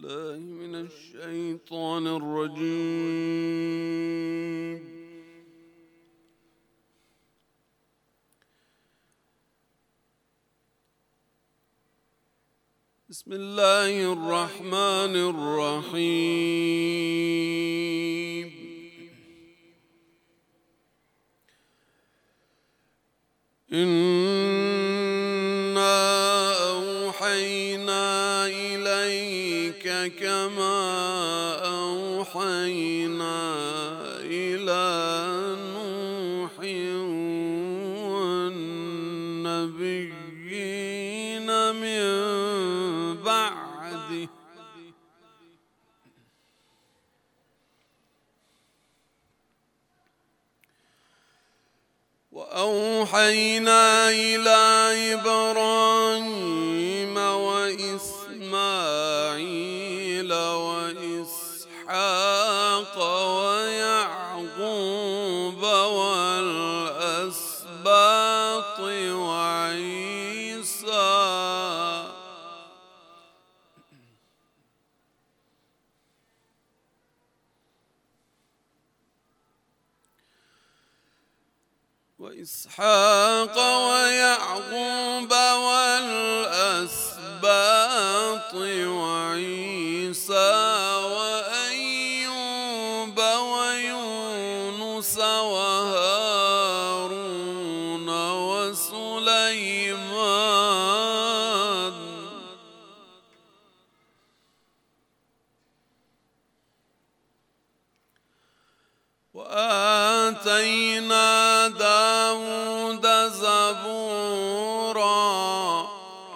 بالله من الشيطان الرجيم. بسم الله الرحمن الرحيم. إنا أوحينا إليك كما أوحينا إلى نوح والنبيين من بعده وأوحينا إلى إبراهيم وإسماعيل وإسحاق ويعقوب والأسباط وإسحاق ويعقوب والأسباط وعيسى وأيوب ويونس وهارون وسليمان وآتينا داود زبورا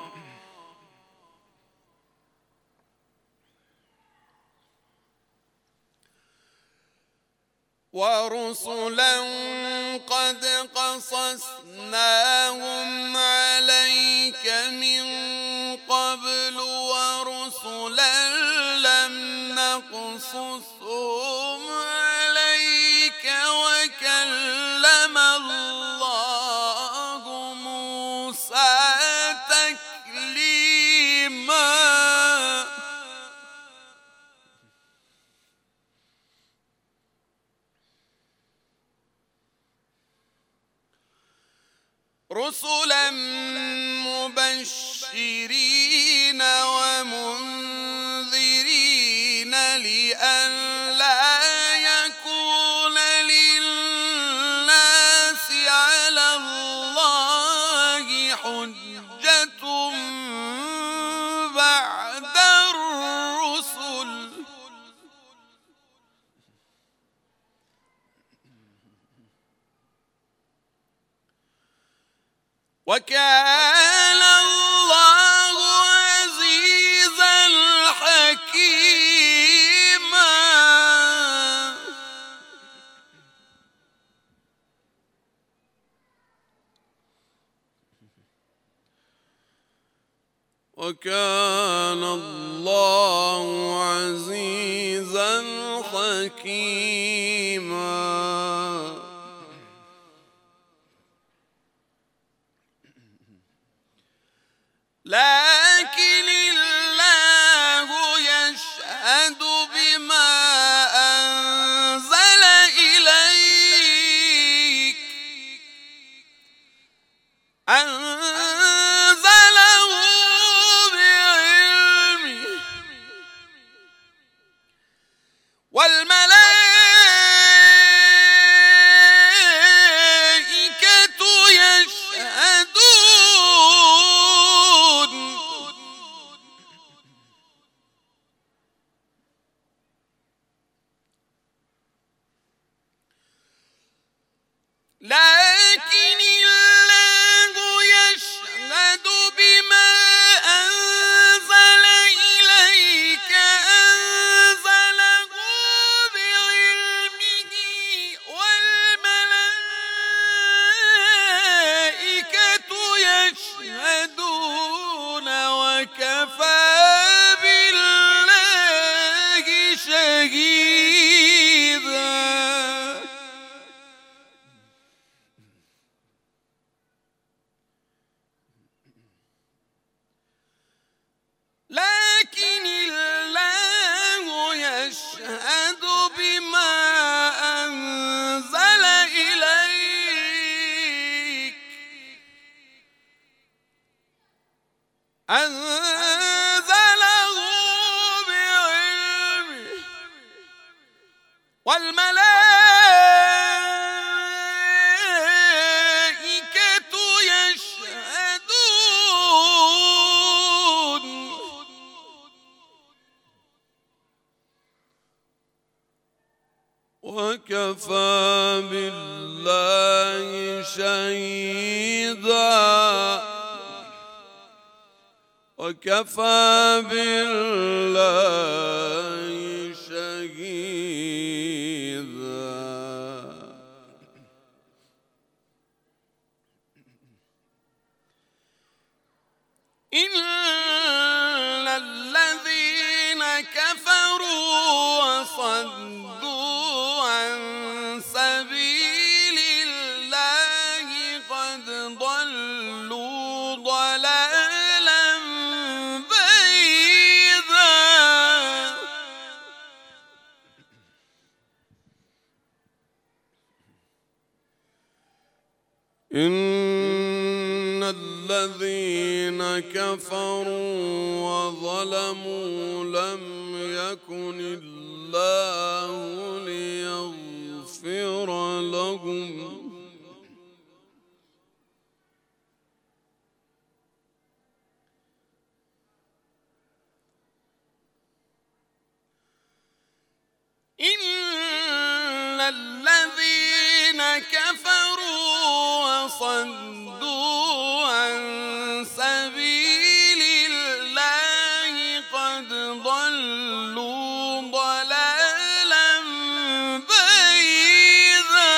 ورسلا قد قصصناهم عليك من قبل ورسلا لم نقصصهم عليك وكلم الله موسى تكليما رسلا مبشرين ومنذرين لئلا يكون للناس على الله حجة بعد الرسل وكان الله عزيزا حكيما وكان الله عزيزا حكيما لكن الله يشهد بما أنزل إليك أنزله بعلمه والملائكة أنزله بعلمه والملائكة يشهدون وكفى بالله شهيدا وكفى بالله شهيدا إن الذين كفروا وصدوا عن سبيل الله قد ضلوا ضلالا بعيدا إن الذين كفروا وظلموا لم يكن الله ليغفر لهم إن الذين كفروا وصدوا عن سبيل الله قد ضلوا ضلالا بعيدا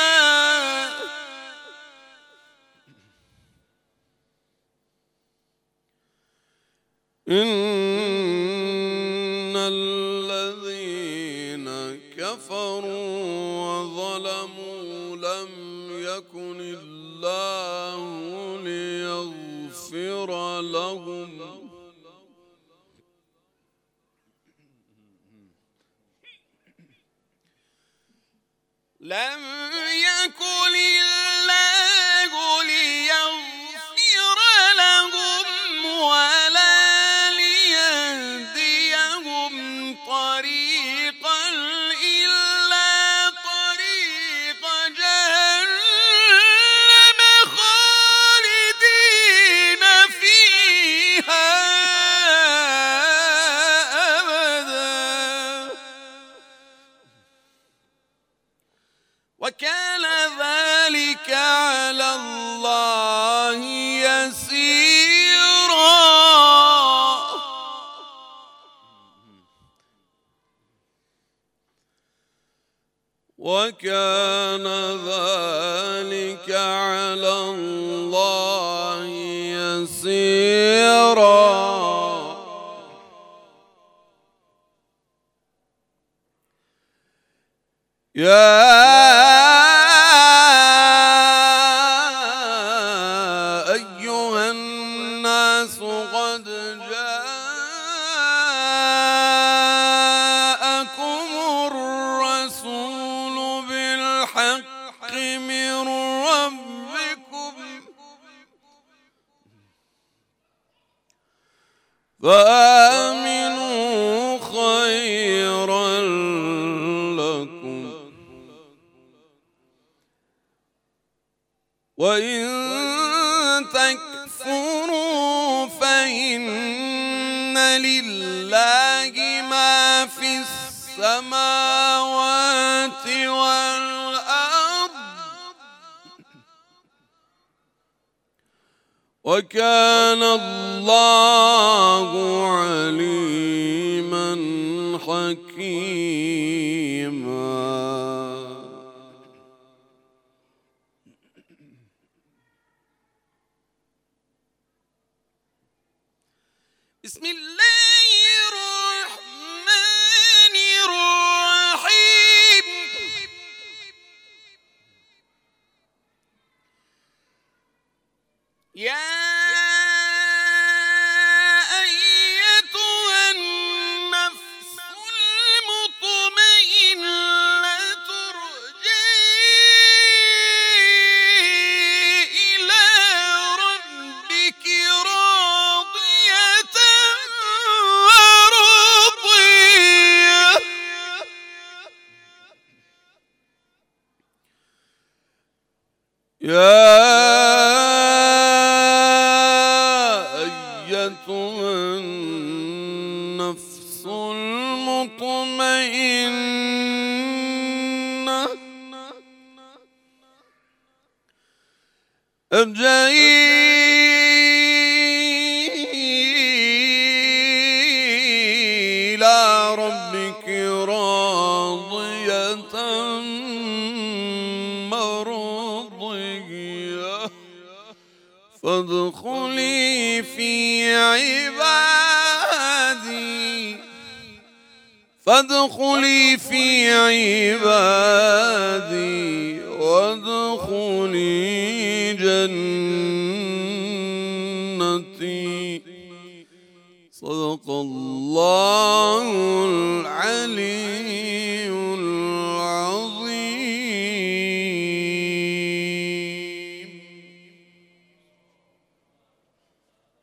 إن الذين كفروا وظلموا لم يكن الله ليغفر لهم لم يكن الله ليغفر لهم ولا ليهديهم طريقا إلا طريق جهنم خالدين فيها أبدا وكان ذلك على الله يسيرا وكان ذلك على الله يسيرا يا أيها الناس قد جاءكم الرسول بالحق من ربكم فآمنوا خيرا لكم وإن تكفروا فإن لله ما في السماوات والأرض وكان الله عليما حكيما بسم الله الرحمن الرحيم يا أيتها النفس المطمئنة ارجعي إلى ربك راضية يا أيتها النفس المطمئنة ارجعي إلى ربك راضية مرضية فادخلي في عبادي وادخلي جنتي. صدق الله العلي